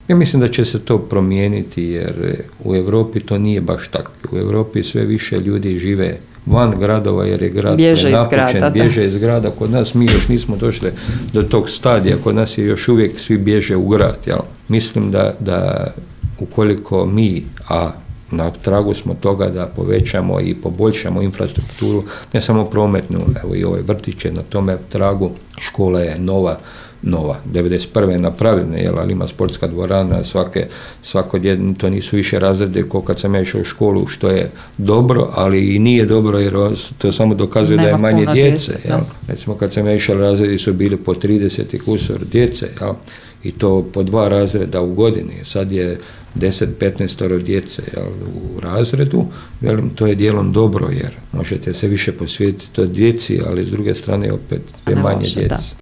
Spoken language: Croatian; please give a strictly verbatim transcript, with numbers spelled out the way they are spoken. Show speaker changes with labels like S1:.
S1: Ja mislim da će se to promijeniti jer u Europi to nije baš tako. U Europi sve više ljudi žive van gradova jer je grad
S2: bježe iz grada,
S1: bježe iz grada. Kod nas mi još nismo došli do tog stadija, kod nas je još uvijek svi bježe u grad. Jel? Mislim da, da ukoliko mi, a na tragu smo toga da povećamo i poboljšamo infrastrukturu, ne samo prometnu, evo i ovaj vrtić je na tome tragu, škola je nova, nova, devedeset prve je napravljena, jel, ali ima sportska dvorana, svake, svako djede, to nisu više razrede kao kad sam ja išao u školu, što je dobro, ali i nije dobro jer to samo dokazuje Nema da je manje djece. djece jel. Recimo kad sam ja išao, razredi su bili po trideset i kusur djece, jel, i to po dva razreda u godini. Sad je deset do petnaest djece jel, u razredu, velim, to je dijelom dobro jer možete se više posvetiti toj djeci, ali s druge strane opet je manje djece.